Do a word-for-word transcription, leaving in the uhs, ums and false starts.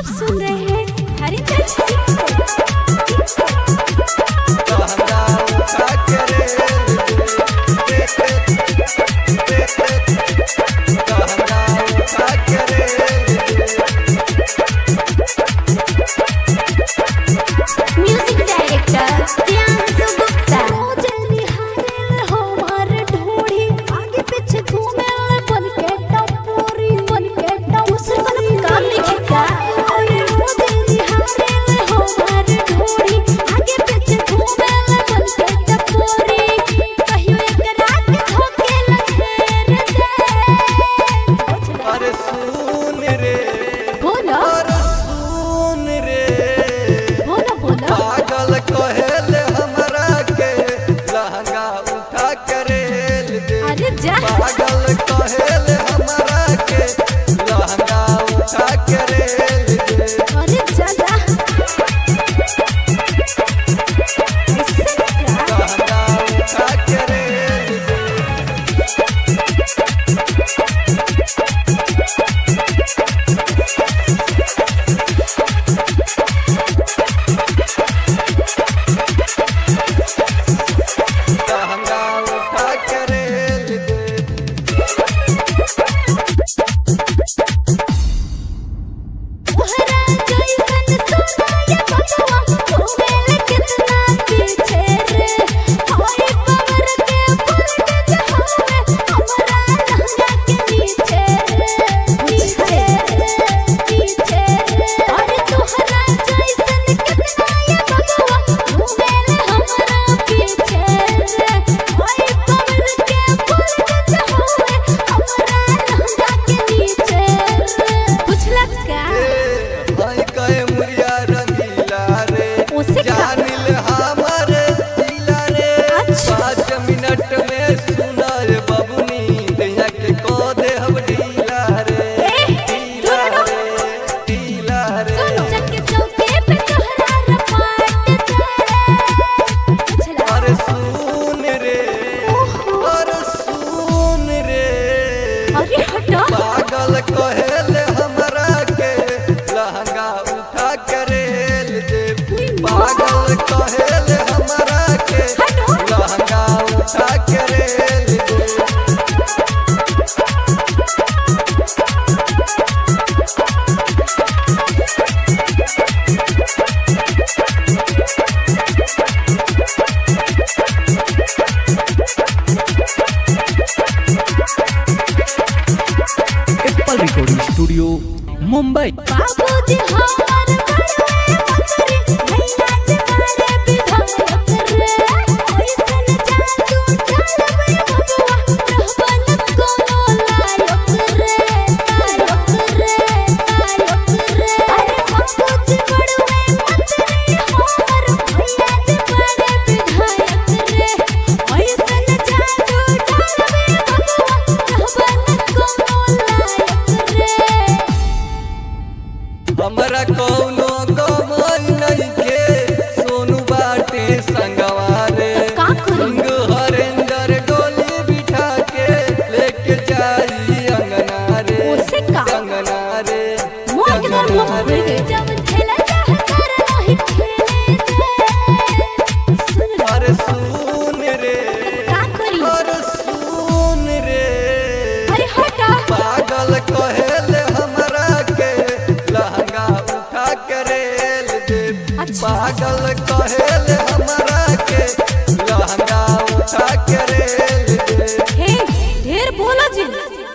आप सुन रहे हैं हरिचंद सिंह को। Music director Priyanshu Gupta. ढोड़ी आगे पीछे घूमे बन के टपोरी बन के टपोरी काम नहीं किया। पागल कहेले हमरा के लहंगा उठा के रेल दे। अरे ज्यादा लहंगा उठा के रेल दे। लहंगा उठा के रेल दे। पागल कहेले हमरा के लहंगा उठा के रेल दे। पागल कहेले हमरा के लहंगा उठा के रेल दे। Recording studio Mumbai. बाबूजी हमार करवे पकड़ी भैया जी करे विधायक रे। ओइसन जादू चलबे बबुआ रहबन कोनो लायक रे लायक रे लायक रे। अरे बाबूजी करवे पकड़ी हमार भैया जी करे विधायक रे। ओइसन जादू चलबे बबुआ रहबन कोनो लायक रे। हमरा कौनो कमाई नहीं के सोनू बाटे संगवा रे। संग हरेंद्र डोली बिठा के लेके जाई अंगना रे अंगना रे अंगना रे। अरे सुन रे अरे सुन रे पागल कहेले हमरा के लहंगा उठा के रेल दे। पागल कहेले हमरा के लहंगा उठा के रेल दे। ढेर बोला जी।